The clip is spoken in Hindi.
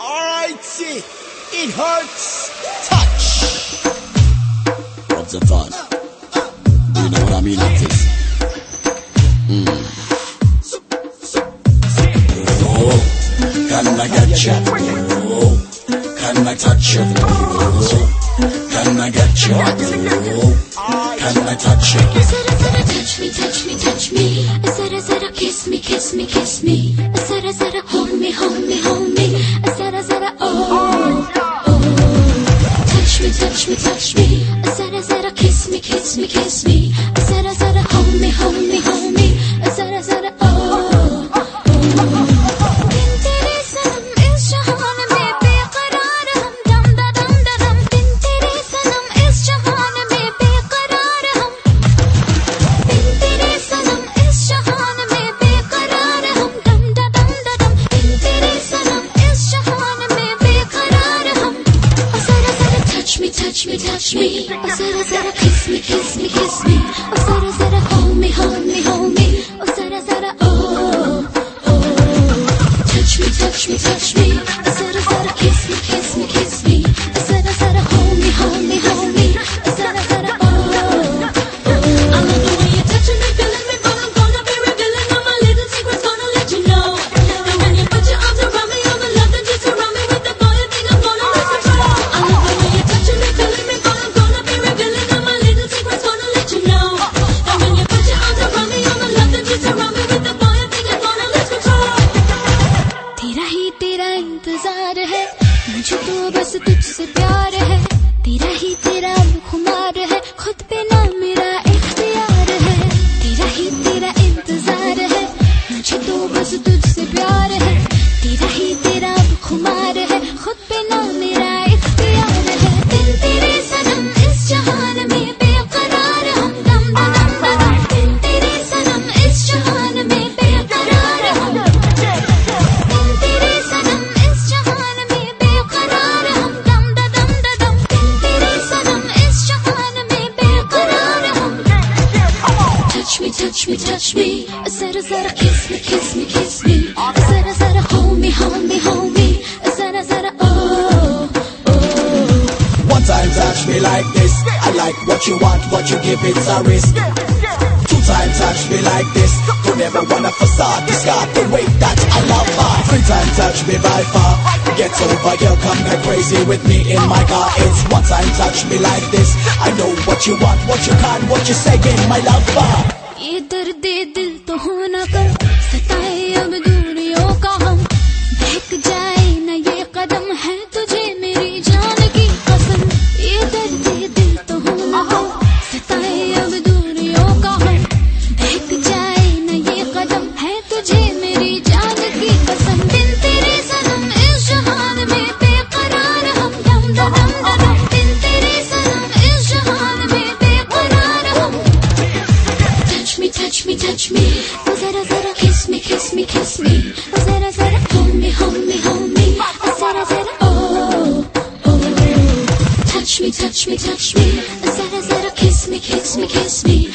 Alrighty, it hurts. Touch. What's the fun? Do you know what I mean like this? Oh, can I get you? Oh, can I touch you? Oh, can I get you? Oh, can I touch you? Zara zara touch me, touch me, touch me. Zara zara kiss me, kiss me, kiss me. Zara zara hold me, hold me, hold me. Zara zara oh, oh. Touch me, touch me, touch me. Zara zara kiss me, kiss me, kiss me. Zara zara hold me, hold me, hold me. Zara zara oh, oh. दिन तेरे सनम इस जहान में बेकरार हम दम दा दम दा दम. दिन तेरे सनम इस जहान में बेकरार हम. दिन तेरे सनम इस जहान में बेकरार हम दम दा दम दा दम. दिन तेरे सनम इस जहान में बेकरार हम. Zara zara touch me, touch me, touch me. Zara zara kiss me, kiss me, kiss me. Zara zara hold me, hold me, hold me. Zara zara oh, oh. Touch me, touch me, touch me. Zara zara kiss me, kiss me, kiss me. Zara zara hold me, hold me, hold me. Zara zara oh, oh. I love the way you're touching me, feeling me, but I'm gonna be revealing all my little secrets, gonna let you know. And when you put your arms around me, all the love that you surround me with, the boy I think I'm gonna lose control. I love the way you're touching me, feeling me, but I'm gonna be revealing all my little secrets, gonna let you know. And when you put your arms around me, all the love that you surround me with, the boy I think I'm gonna lose control. तेरा ही तेरा इंतजार है, मुझे तो बस तुझसे प्यार है. तेरा ही तेरा खुमार है, खुद पे ना मेरा इख्तियार है. तेरा ही तेरा इंतजार है, मुझे तो बस तुझसे प्यार है. तेरा ही तेरा खुमार है, खुद पे ना मेरा इख्तियार है. दिल तेरे सनम इस जहान में बेकरार हम दम दा दम दा दम. दिल तेरे सनम इस जहान में बेकरार हम. दिल तेरे सनम इस जहान में बेकरार हम दम दा दम दा दम. दिल तेरे सनम इस जहान में बेकरार हम. Touch me, touch me, touch me. Zara zara kiss me, kiss me, kiss me. Zara zara hold me, hold me, hold me. Zara zara oh, oh. One time touch me like this. I like what you want, what you give, it's a risk. Two time touch me like this. Don't ever wanna facade, discard the way that I love her. Three time touch me by far. Get over, girl, come get crazy with me in my car. It's one time touch me like this. I know what you want, what you can, what you saying, my lover. ये दर्द दिल तो होना कर, सताए अब दूरियों का हम. बहक जाए न ये कदम, है तुझे मेरी जान की कसम. ये दर्द दिल तो होना कर, सताए अब दूरियों का हम. बहक जाए न ये कदम, है तुझे मेरी जान की कसम. दिन तेरे सनम इस जहान में बेकरार हम दम दा दम दा दम. दिन तेरे सनम इस जहान में बेकरार हम. Touch me, touch me, touch me. Zara zara kiss me, kiss me, kiss me. Zara zara hold me, hold me, hold me. Zara zara oh, oh. Touch me, touch me, touch me. Zara zara kiss me, kiss me, kiss me.